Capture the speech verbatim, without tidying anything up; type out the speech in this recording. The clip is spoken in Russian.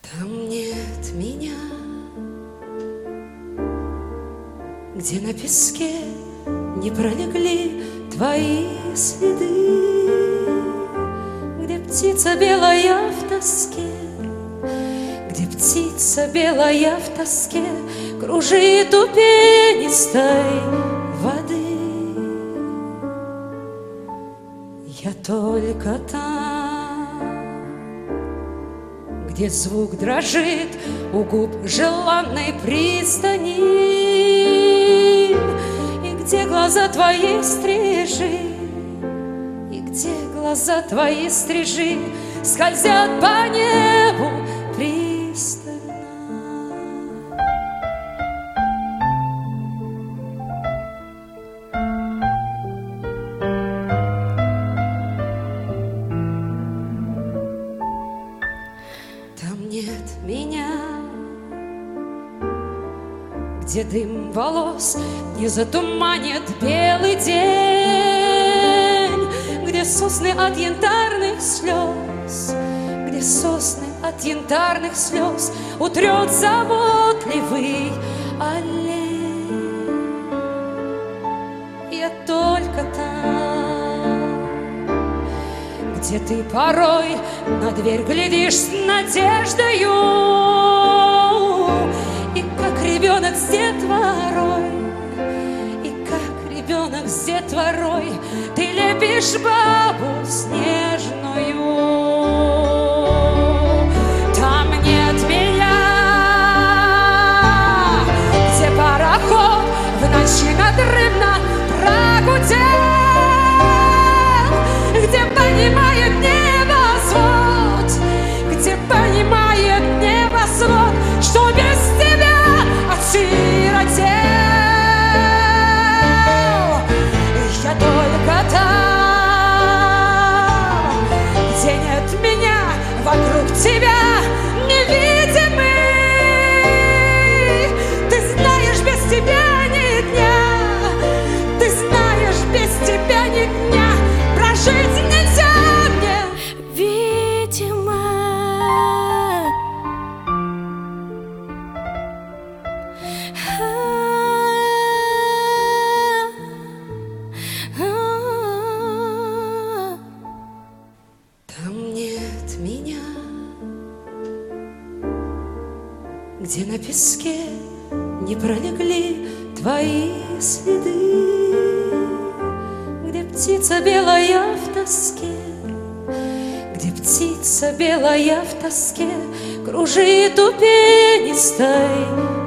Там нет меня, где на песке не пролегли твои следы, где птица белая в тоске, где птица белая в тоске кружит у пенистой воды. Я только там, где звук дрожит у губ желанной пристани, и где глаза твои стрижи, и где глаза твои стрижи скользят по небу пристально. Там нет меня, где дым волос не затуманит белый день, где сосны от янтарных слез, где сосны от янтарных слез утрет заботливый олень. Я только там, где ты порой на дверь глядишь с надеждою, и как ребенок с детворой, и как ребенок с детворой ты лепишь бабу снежную. Там нет меня, где пароход в ночи надрывно прогудел, где понимает небосвод, где понимает небосвод, что без тебя осиротел. Я только там, где нет меня, вокруг тебя невидимый. Ты знаешь, без тебя ни дня, ты знаешь, без тебя ни дня прожить нельзя мне, видимо. Там нет меня, где на песке не пролегли твои следы, где птица белая в тоске, где птица белая в тоске кружит у пенистой